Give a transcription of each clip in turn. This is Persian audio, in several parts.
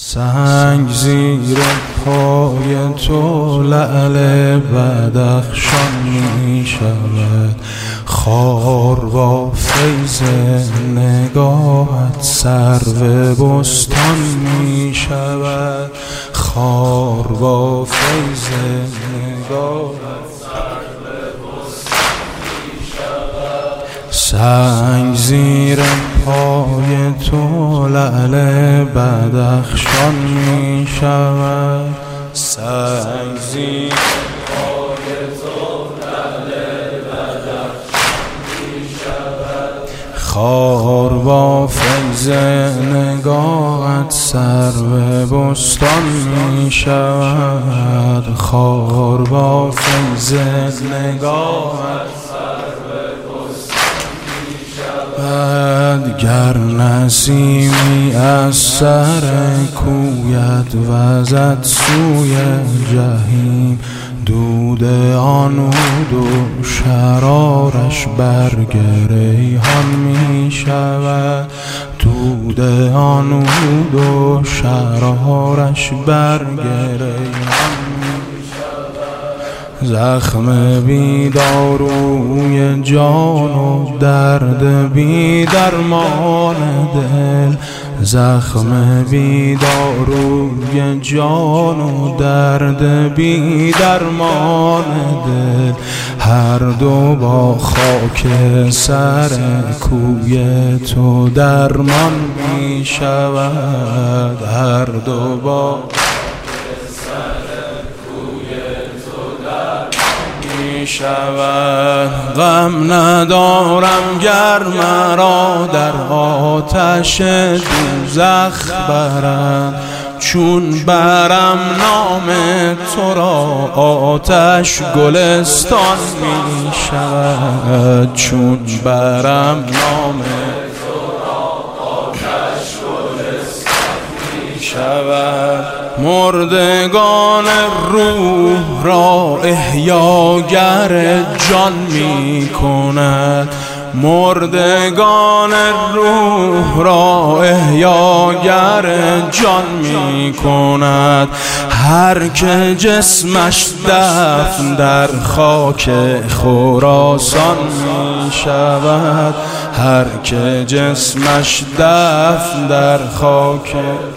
سنگ زیر پای تو لعل بدخشان می شود، خار با فیض نگاهت سرو بستان می شود، خار با فیض نگاهت سرو بستان می شود. سنگ زیر پای تو لعل بدخشان می شود، سنگ زیر پای تو لعل بدخشان می شود، خار با فیض نگاهت سرو بستان می شود، خار با فیض نگاهت گر نسیمی از سر کویت وزد سوی جحیم، دود آن عود و شرارش برگ ریحان می شود، دود آن عود و شرارش برگ ریحان می شود. زخم بی داروی جان و درد بی درمان دل، زخم بی داروی جان و درد بی درمان دل، هر دو با خاک سر کوی تو درمان می شود، هر دو با شود. غم ندارم گر مرا در آتش دوزخ برند، چون برم نام تو را آتش گلستان می شود، چون برم نام تو را آتش گلستان می شود. مردگان روح را احیاگر جان می کند، مردگان روح را احیاگر جان می کند، هر که جسمش دفن در خاک خراسان می شود، هر که جسمش دفن در خاک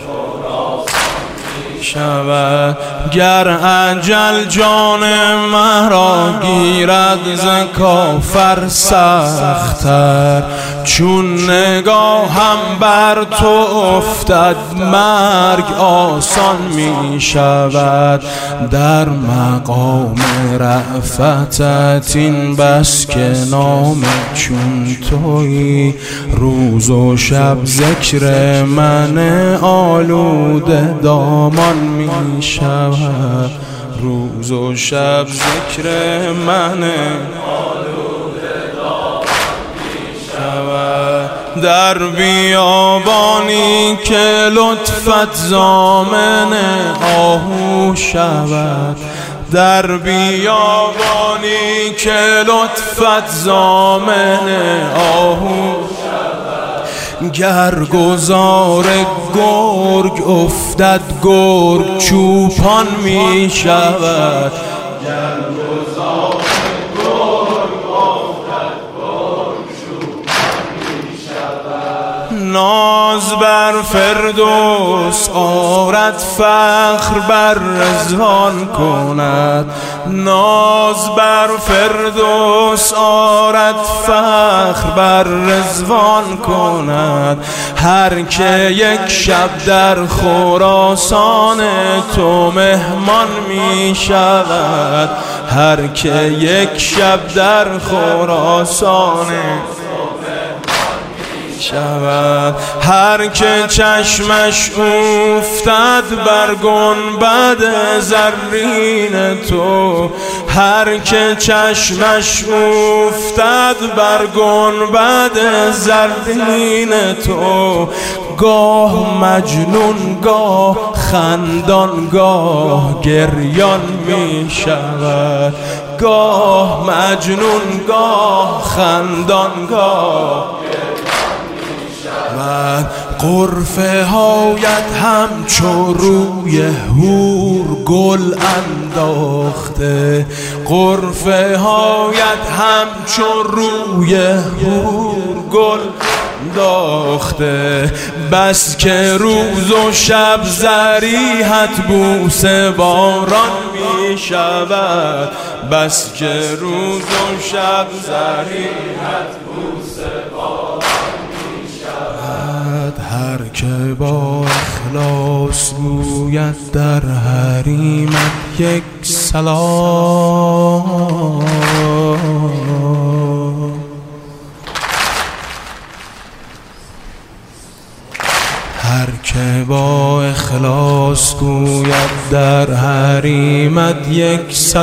شود. گر اجل جان مرا گیرد ز کافر سخت‌تر، چون نگاهم بر تو افتد مرگ آسان می شود، در مقام رأفتت این بس که نام چون تویی، روز و شب ذکر من آلوده دامان می شود، روز و شب ذکر من آلوده دامان می شود. در بیابانی که لطفت ضامن آهو شود، در بیابانی که لطفت ضامن آهو گر گذار گرگ افتد گرگ چوپان می شود، گر گذار گرگ افتد گرگ چوپان می شود. ناز بر فردوس آرد فخر بر رضوان کند، ناز بر فردوس آرد فخر بر رضوان کند، هر که یک شب در خراسان تو مهمان می شود، هر که یک شب در خراسان شود، هر که چشمش افتد بر گنبد زرین تو، هر که چشمش افتد بر گنبد زرین تو، گاه مجنون گاه خندان گاه گریان می شود، گاه مجنون گاه خندان گاه غرفه هایت همچو روی حور گل انداخته، غرفه هایت همچو روی حور گل انداخته. بس که روز و شب زریحت بوسه باران می شود، بس که روز و شب زریحت بوسه باران می شود. هر که با اخلاص گوید در حریمت یک سلام، هر که با اخلاص گوید در حریمت یک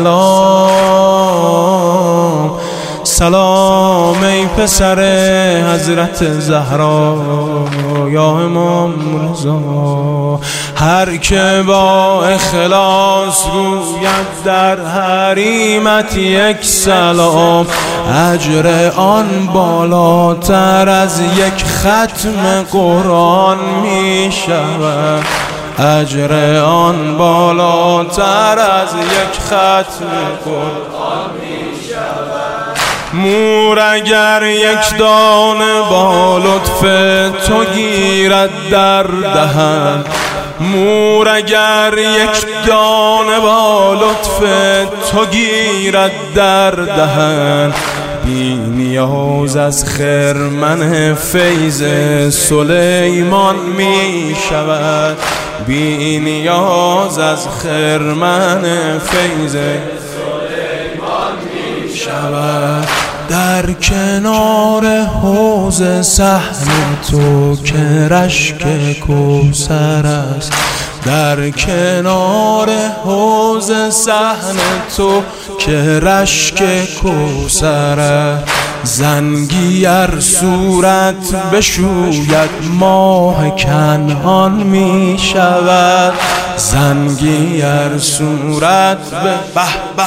سلام. سلام ای پسر حضرت زهرا یا امام رضا. هر که با اخلاص گوید در حریمت یک سلام، اجر آن بالاتر از یک ختم قرآن می شود، اجر آن بالاتر از یک ختم قرآن می شود. مور اگر یک دانه با لطف تو گیرد در دهن، مور اگر یک دانه با لطف تو گیرد در دهن، بی نیاز از خرمن فیض سلیمان می شود، بی نیاز از خرمن فیض سلیمان می شود. در کنار حوض صحن تو که رشک کوثر است، در کنار حوض صحن تو که رشک کوثر است. زنگی ار صورت بشوید ماه کنعان می شود، زنگی ار صورت به به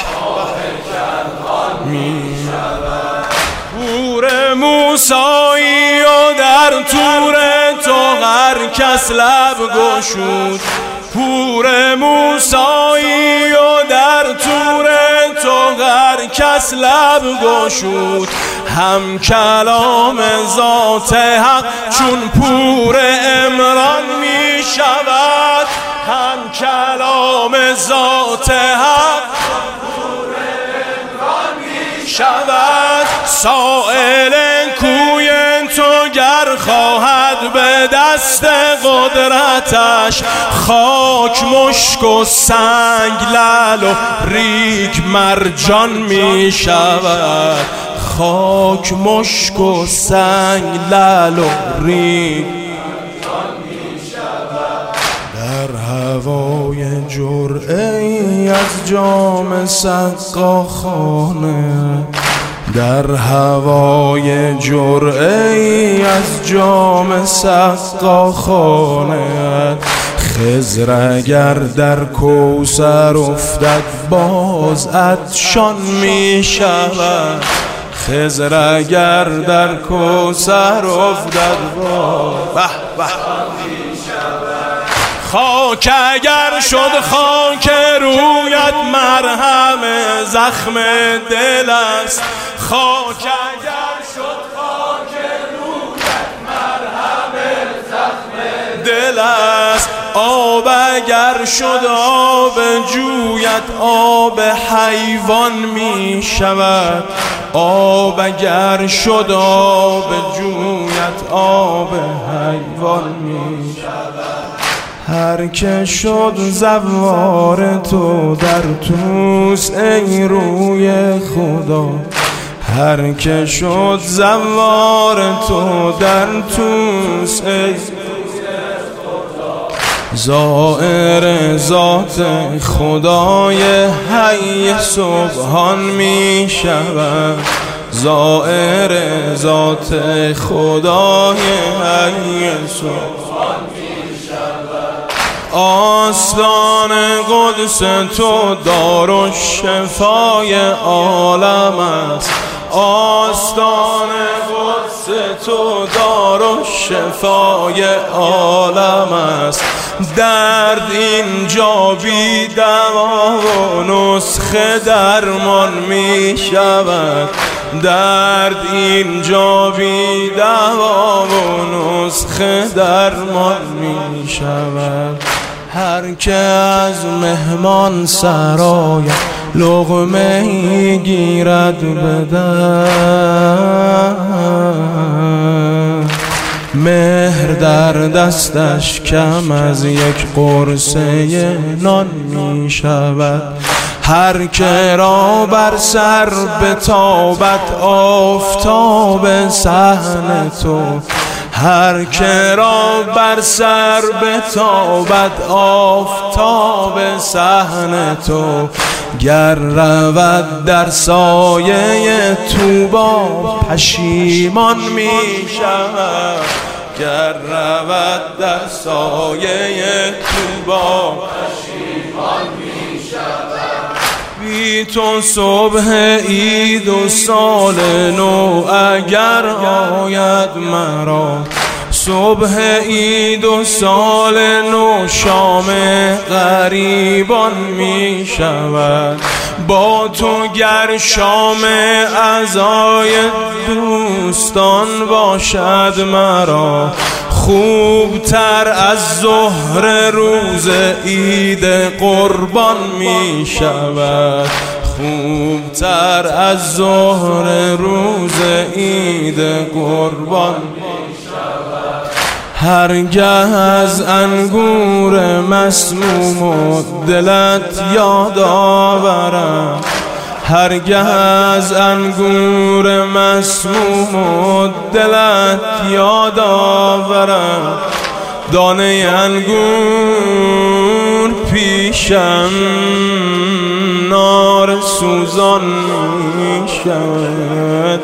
می شود. پور موسایی و در تور تو هر کس لب گشود، پور موسایی و در تور تو هر کس لب گشود. هم کلام ذات حق چون پور عمران می شود، هم کلام ذات حق شود. سائل کوی تو گر خواهد به دست قدرتش، خاک مشک و سنگ لعل و ریگ مرجان می شود، خاک مشک و سنگ لعل و ریگ در هوای جرعه‌ای از جام سقاخانه، در هوای جرعه‌ای از جام سقاخانه. خضر اگر در کوثر افتد باز عطشان می شود، خضر اگر در کوثر افتد باز می شود. خاک اگر شد خاک رویت مرهم زخم دل است، خاک اگر شد خاک رویت مرهم زخم دل است. آب اگر شد آب جویت آب حیوان می شود، آب اگر شد آب جویت آب حیوان می شود. هر که شد زوار تو در توس ای روی خدا، هر که شد زوار تو در توس ای زائر ذات خدای حی سبحان می شود، زائر ذات خدای حی سبحان می شود. آستان قدس تو دارالشفای عالم است، آستان قدس تو دار و شفای عالم است. درد اینجا بی دوا و نسخه درمان می شود. درد اینجا بی دوا و نسخه درمان می شود. هر که از مهمان سرای لقمه ای گیرد به دست، مهر در دستش کم از یک قرصه نان می شود. هر که را بر سر بتابد آفتاب صحن تو، هر که را بر سر بتابد آفتاب صحن تو، گر رود در سایه طوبی پشیمان می شود. گر رود در سایه طوبی پشیمان می شود. بی تو صبح عید و سال نو اگر آید مرا، صبح عید و سال نو شام غریبان می شود. با تو گر شام عزای دوستان باشد مرا، خوبتر از ظهر روز عید قربان می شود. خوبتر از ظهر روز عید قربان می شود. هرگه از انگور مسموم و دلت یاد آورم، هرگه از انگور مسموم و دلت یاد آورم، دانه انگور پیشم نار سوزان می شود.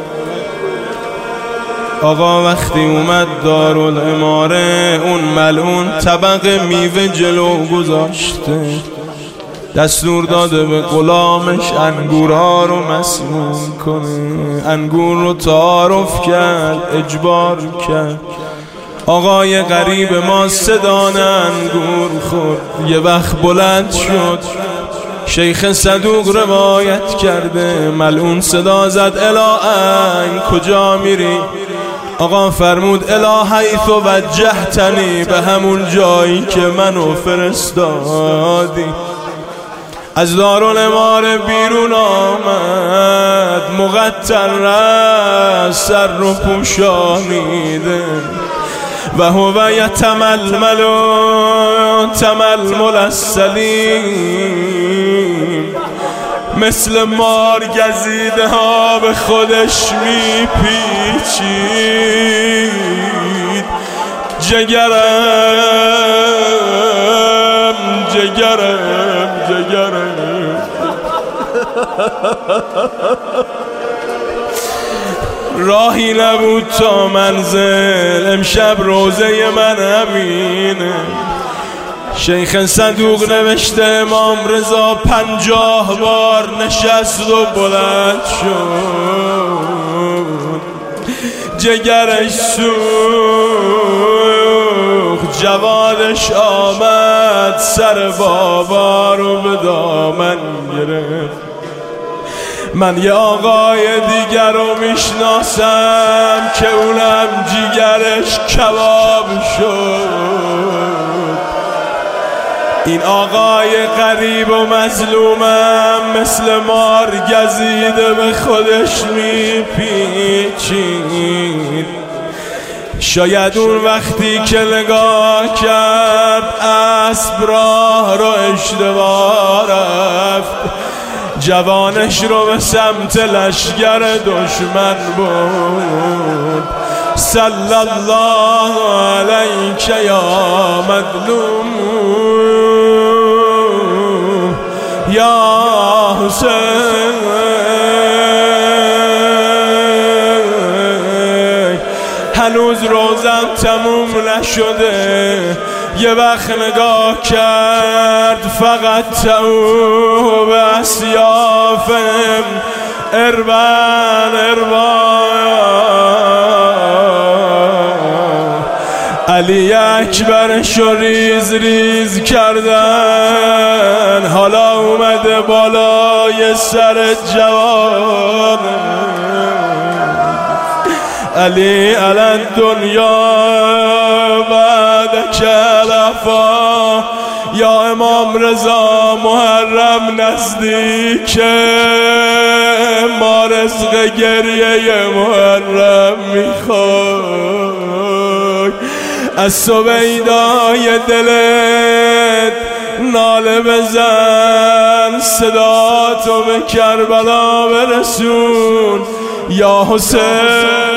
آقا وقتی اومد دارالعماره، اون ملعون طبق میوه جلو گذاشته، دستور داده به غلامش انگورها رو مسموم کنه. انگور رو تعارف کرد، اجبار کرد. آقای غریب ما صدان انگور خورد، یه وقت بلند شد. شیخ صدوق روایت کرده ملعون صدا زد الهی کجا میری؟ آقا فرمود الی حیث وجهتنی، به همون جایی که منو فرستادی. از دارالعماره بیرون آمد، مقتل رست، سر رو پوشانیده، و هو یتململ تململ السلیم، مثل مار گزیده ها به خودش میپیچید. جگرم جگرم جگرم راهی نبود تا منزل، امشب روزه من همینه. شیخ صدوق نوشته امام رضا 50 بار نشست و بلند شد، جگرش سوخت، جوادش آمد، سر بابا رو به دامن گرفت. من یه آقای دیگر رو میشناسم که اونم جگرش کباب شد. این آقای غریب و مظلومم مثل مار گزیده به خودش میپیچید. شاید اون وقتی که نگاه کرد اسب راه رو اشتباه رفت، جوانش رو به سمت لشگر دشمن بود. صلی الله علیک یا مظلوم یا حسین. هنوز روزم تموم نشده، یه وقت نگاه کرد فقط تو به اسیافم اربن اربان علی اکبرش رو ریز ریز کردن، حالا اومده بالای سر جوان. علی علی دنیا بعد کلفا، یا امام رضا محرم نزدیکه، ما رزق گریه محرم میخوای. از سویدای دلت ناله بزن، صدا تو به کربلا برسون. یا حسین